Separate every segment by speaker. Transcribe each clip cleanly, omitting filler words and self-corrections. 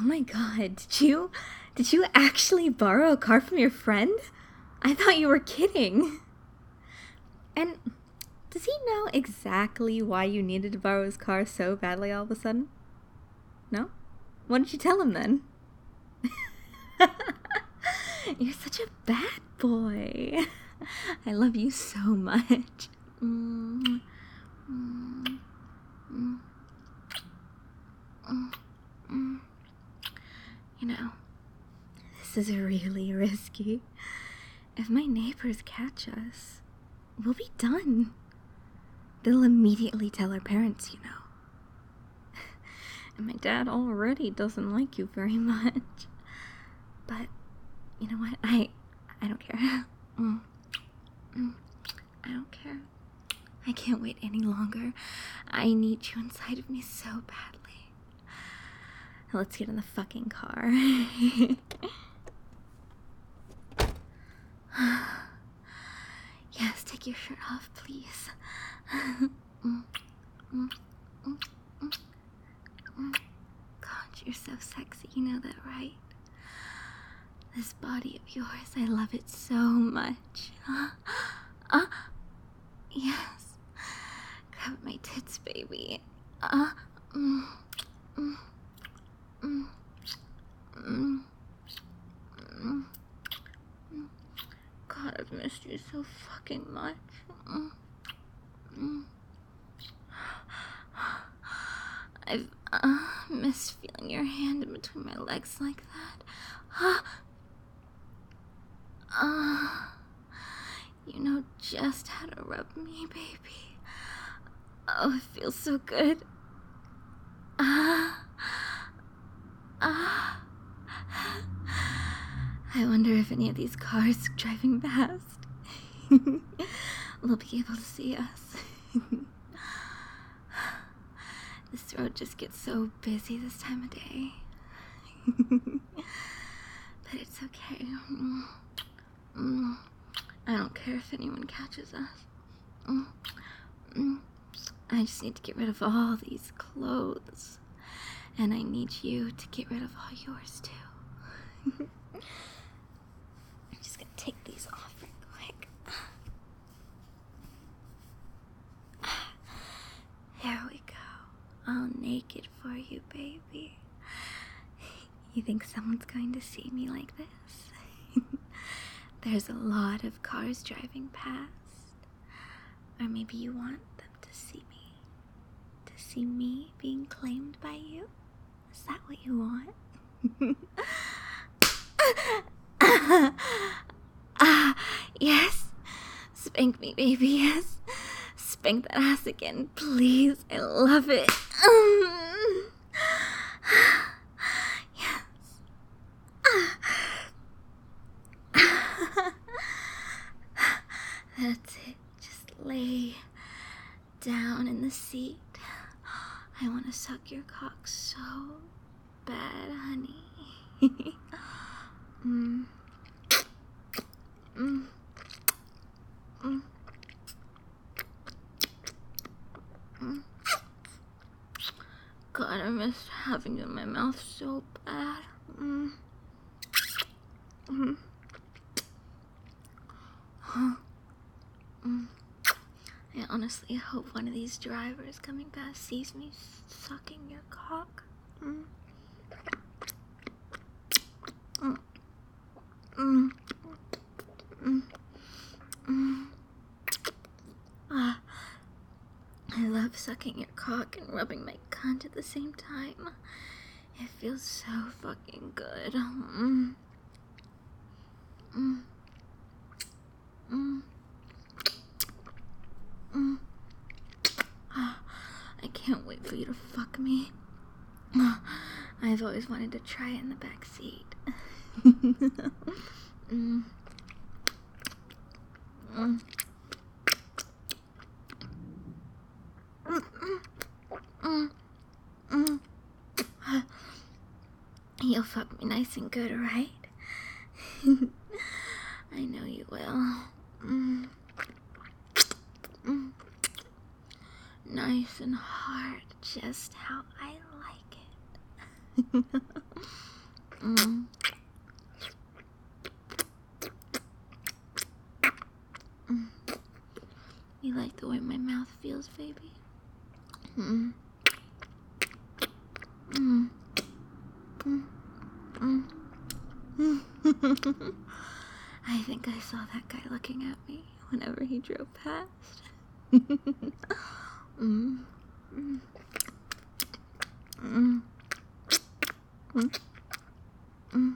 Speaker 1: my god, did you actually borrow a car from your friend? I thought you were kidding. And does he know exactly why you needed to borrow his car so badly all of a sudden? No? What did you tell him then? You're such a bad boy. I love you so much. You know, this is really risky. If my neighbors catch us, we'll be done. They'll immediately tell our parents, you know. And my dad already doesn't like you very much. But, you know what? I don't care. I don't care. I can't wait any longer. I need you inside of me so badly. Let's get in the fucking car. Yes, take your shirt off, please. God, you're so sexy, you know that, right? This body of yours, I love it so much. Yes. Grab my tits, baby. God, I've missed you so fucking much. I've missed feeling your hand in between my legs like that. You know just how to rub me, baby. Oh, it feels so good. I wonder if any of these cars driving past will be able to see us. This road just gets so busy this time of day. But it's okay. I don't care if anyone catches us. I just need to get rid of all these clothes. And I need you to get rid of all yours too. I'm just gonna take these off real quick. There we go. All naked for you, baby. You think someone's going to see me like this? There's a lot of cars driving past. Or maybe you want them to see me. To see me being claimed by you? Is that what you want? Yes. Spank me, baby, yes. Spank that ass again, please. I love it. Yes. That's it. Just lay down in the seat. I want to suck your cock so bad, honey. God, I missed having you in my mouth so bad. I honestly hope one of these drivers coming past sees me sucking your cock. I love sucking your cock and rubbing my cunt at the same time. It feels so fucking good. I can't wait for you to fuck me. I've always wanted to try it in the back seat. You'll fuck me nice and good, right? I know you will. Nice and hard, just how I like it. Mm. You like the way my mouth feels, baby? Mm. Mm. Mm. Mm. Mm. I think I saw that guy looking at me whenever he drove past. Mm. Mm. Mm. Mm. Mm.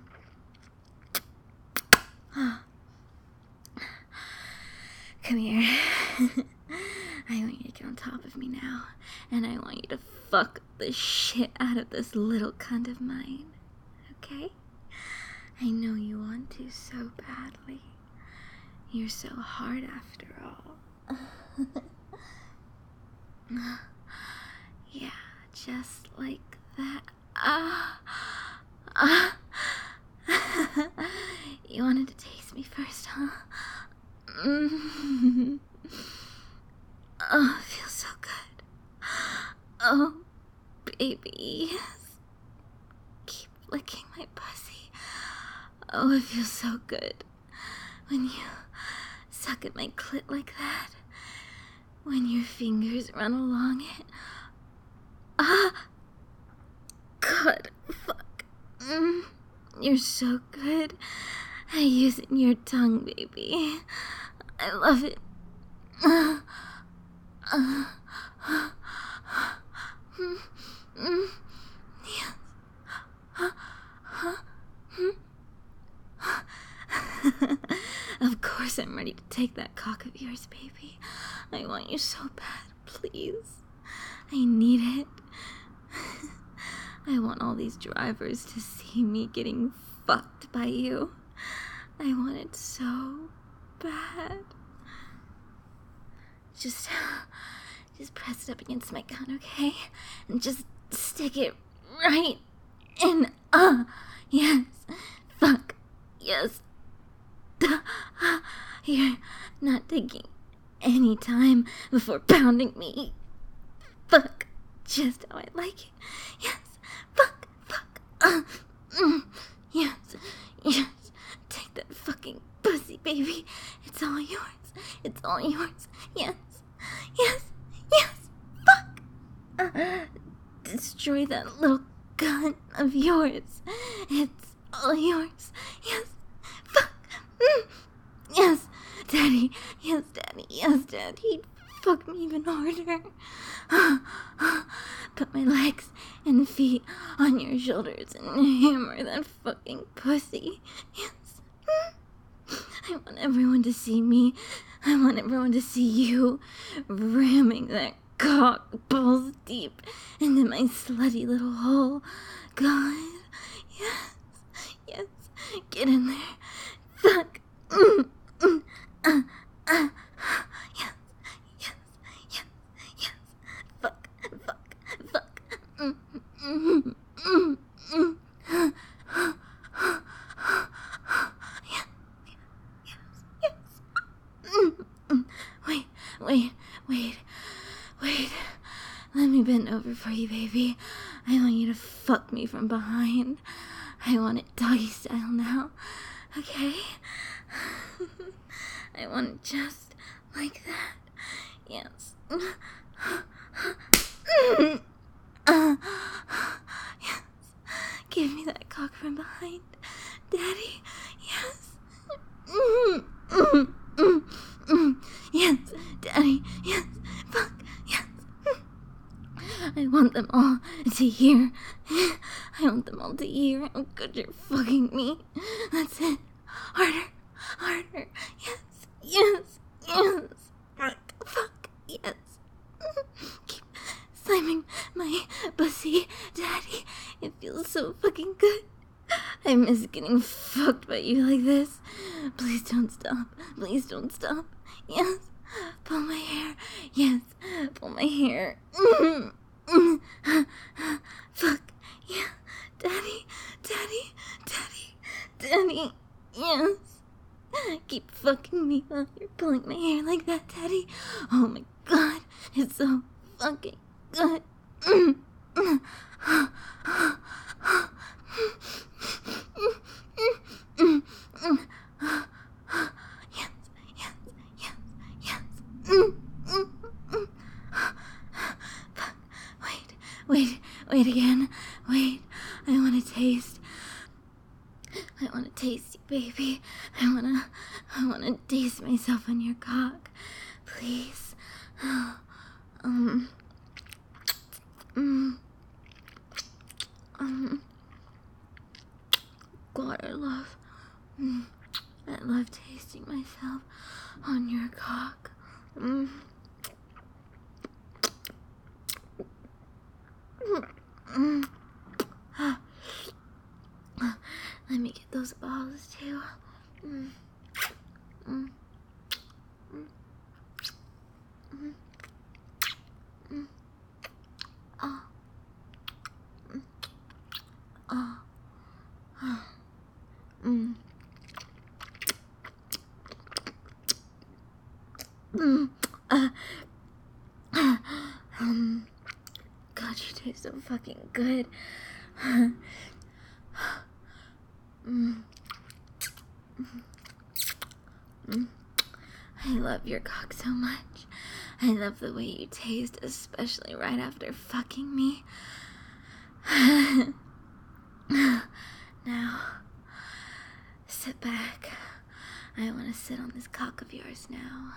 Speaker 1: Come here. I want you to get on top of me now, and I want you to fuck the shit out of this little cunt of mine. Okay? I know you want to so badly. You're so hard after all. Yeah, just like that. You wanted to taste me first, huh? Mm. Oh, it feels so good. Oh, baby. Keep licking my pussy. Oh, it feels so good. When you suck at my clit like that. When your fingers run along it. God, fuck. You're so good at using your tongue, baby. I love it. Yes. Of course I'm ready to take that cock of yours, baby. I want you so bad, please. I need it. I want all these drivers to see me getting fucked by you. I want it so bad. Just press it up against my gun, okay? And just stick it right in. Yes. Fuck. Yes. You're not taking any time before pounding me. Fuck. Just how I like it. Yes. Fuck. Yes. Yes. Take that fucking pussy, baby. It's all yours. It's all yours. Yes. Yes. Yes. Fuck. Destroy that little gun of yours. It's all yours. Yes. Fuck. Yes. Daddy. Yes, Daddy. Yes, Daddy. Fuck me even harder. Put my legs and feet on your shoulders and hammer that fucking pussy. Yes. I want everyone to see me. I want everyone to see you ramming that cock balls deep into my slutty little hole. God. Yes. Yes. Get in there. Fuck. Yes. Yes. Yes. Yes. Fuck. Fuck. Fuck. Yes. Yes. Wait. Let me bend over for you, baby. I want you to fuck me from behind. I want it doggy style now. Okay? I want it just like that. Yes. Yes. Give me that cock from behind. Daddy. Yes. Yes. Daddy. Yes. Fuck. Yes. I want them all to hear. I want them all to hear how good you're fucking me. That's it. Harder. Harder. Yes. Yes. Yes. Fuck. Yes. Keep slamming my pussy, Daddy. It feels so fucking good. I miss getting fucked by you like this. Please don't stop. Please don't stop. Yes. Pull my hair. Yes. Pull my hair. Fuck. Yeah. Daddy. Daddy. Daddy. Daddy. Yes. Keep fucking me while you're pulling my hair like that, Daddy. Oh my god. It's so fucking good. Wait, I wanna taste. I wanna taste you, baby. I wanna taste myself on your cock. Please. God, I love tasting myself on your cock. Let me get those balls too. God, you taste so fucking good. I love your cock so much. I love the way you taste, especially right after fucking me. Now, sit back. I want to sit on this cock of yours now.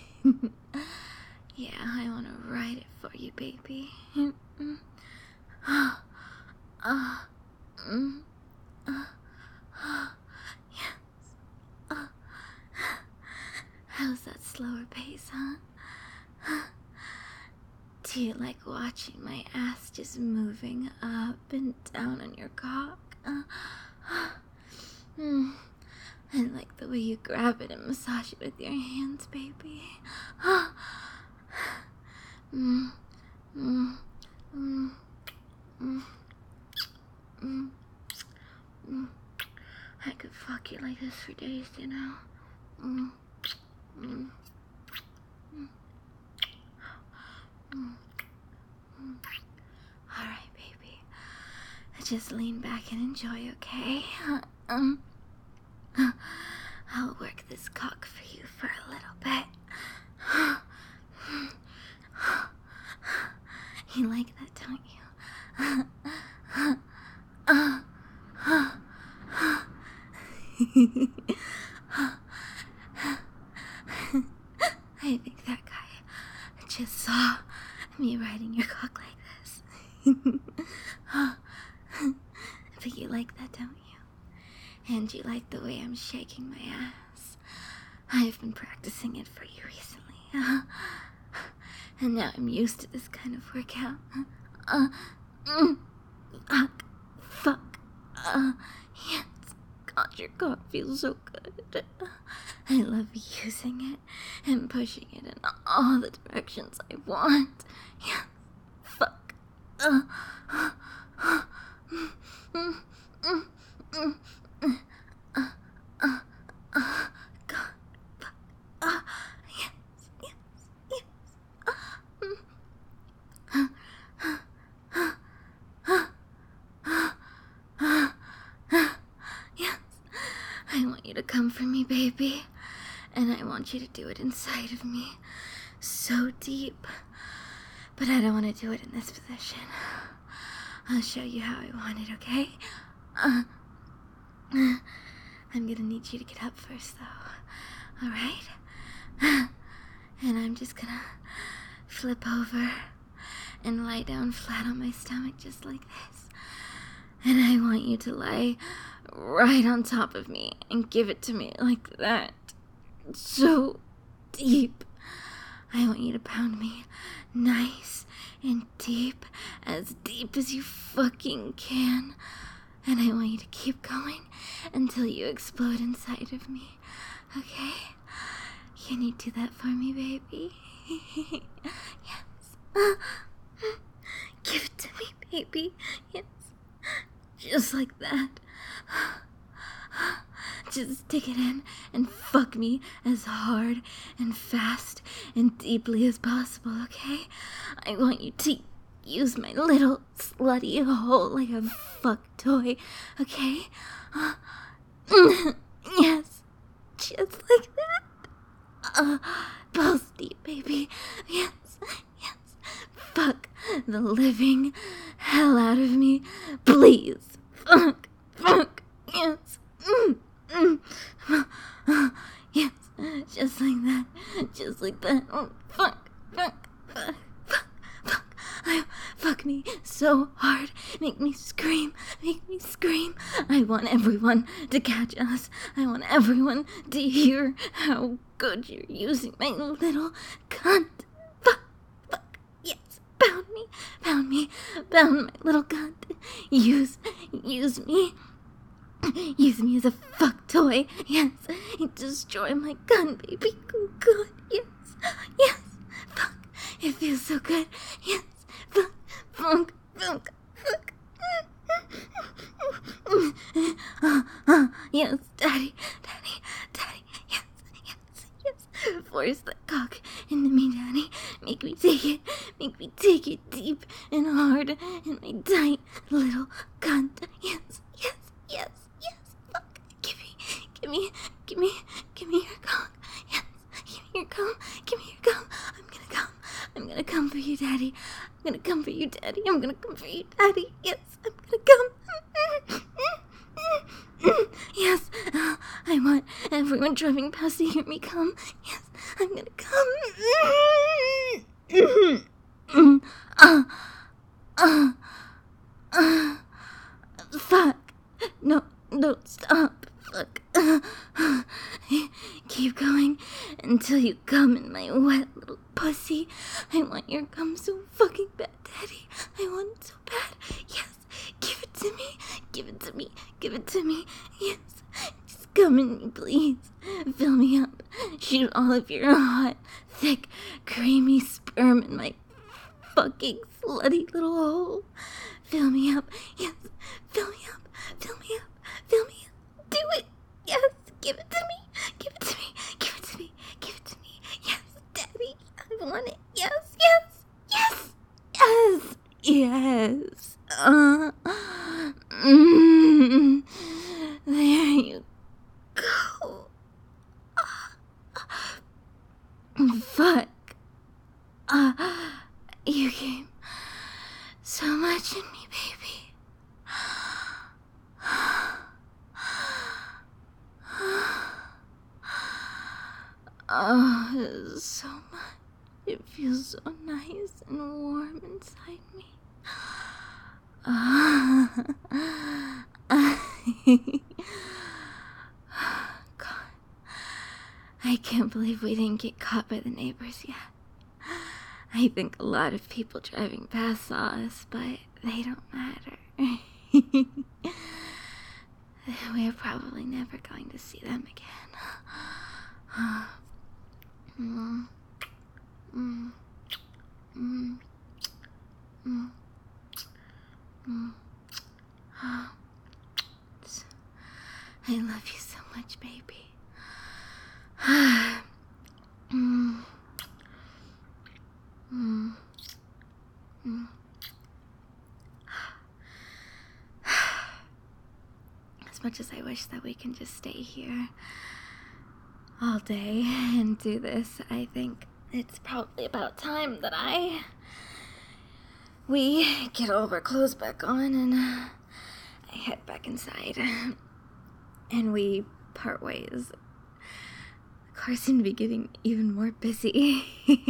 Speaker 1: Yeah, I want to ride it for you, baby. Yes. How's that slower pace, huh? Do you like watching my ass just moving up and down on your cock? I like the way you grab it and massage it with your hands, baby. I could fuck you like this for days, you know? Alright, baby. Just lean back and enjoy, okay? I'll work this cock for you for a little bit. You like that, don't you? I think that guy just saw me riding your cock like this. But you like that, don't you? And you like the way I'm shaking my ass. I've been practicing it for you recently. And now I'm used to this kind of workout. Fuck. Yes. God, your cock feels so good. I love using it and pushing it in all the directions I want. Yes. Fuck. God. Fuck. Yes. Yes. Yes. Yes. I want you to come for me, baby. And I want you to do it inside of me. So deep. But I don't want to do it in this position. I'll show you how I want it, okay? I'm gonna need you to get up first, though. Alright? And I'm just gonna flip over and lie down flat on my stomach just like this. And I want you to lie right on top of me and give it to me like that. So deep. I want you to pound me nice and deep as you fucking can. And I want you to keep going until you explode inside of me. Okay? Can you do that for me, baby? Yes. Give it to me, baby. Yes. Just like that. Just stick it in and fuck me as hard and fast and deeply as possible, okay? I want you to use my little slutty hole like a fuck toy, okay? Yes, just like that. Balls deep, baby. Yes, yes. Fuck the living hell out of me. Please. Fuck. Yes. Yes. Just like that. Just like that. Oh, fuck. Fuck me so hard. Make me scream. I want everyone to catch us. I want everyone to hear how good you're using my little cunt. Fuck. Yes. Pound me. Pound my little cunt. Use me. Use me as a fuck toy. Yes. Destroy my gun, baby. Good. Yes. Fuck. It feels so good. Yes. Fuck. Yes, Daddy. Yes. Force that cock into me, Daddy. Make me take it deep and hard in my tight little cunt. Yes. Fuck. Give me your cock. Yes. Give me your cum. I'm gonna come for you, Daddy. I'm gonna come for you, Daddy. Yes, I'm gonna come. Yes, I want everyone driving past to hear me come. Yes, I'm gonna come. Fuck. No, don't stop. Fuck. Keep going until you come in my wet little pussy. I want your cum so fucking bad, Daddy. I want it so bad. Yes, give it to me. Yes, just come in me, please. Fill me up. Shoot all of your hot, thick, creamy sperm in my fucking slutty little hole. Fill me up. Yes, fill me up. Do it. Yes, give it to me. Yes, Daddy, I want it. Yes. There you go. Fuck. You came so much in me, baby. Oh, so much. It feels so nice and warm inside me. God, I can't believe we didn't get caught by the neighbors yet. I think a lot of people driving past saw us, but they don't matter. We're probably never going to see them again. I love you so much, baby. As much as I wish that we can just stay here all day and do this, I think it's probably about time that we get all of our clothes back on and I head back inside and we part ways. The cars seem to be getting even more busy.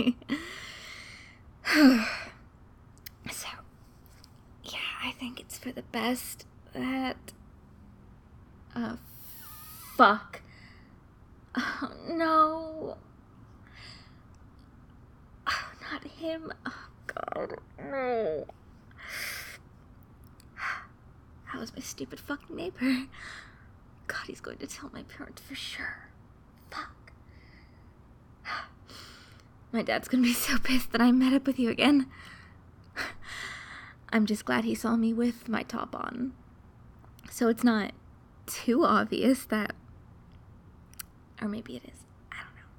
Speaker 1: So, yeah, I think it's for the best that... fuck. Oh, no. Oh, not him. Oh, God, no. That was my stupid fucking neighbor. God, he's going to tell my parents for sure. Fuck. My dad's gonna be so pissed that I met up with you again. I'm just glad he saw me with my top on. So it's not too obvious that... Or maybe it is. I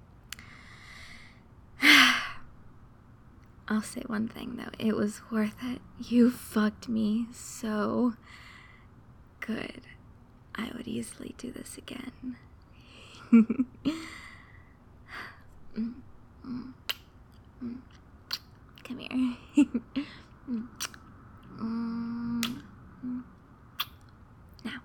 Speaker 1: don't know. I'll say one thing, though. It was worth it. You fucked me so good. I would easily do this again. Come here. Mm. Mm. Now,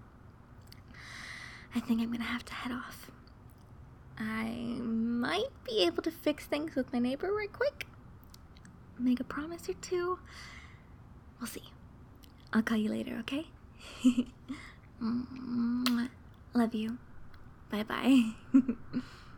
Speaker 1: I think I'm gonna have to head off. I might be able to fix things with my neighbor right quick. Make a promise or two. We'll see. I'll call you later, okay? Love you. Bye bye.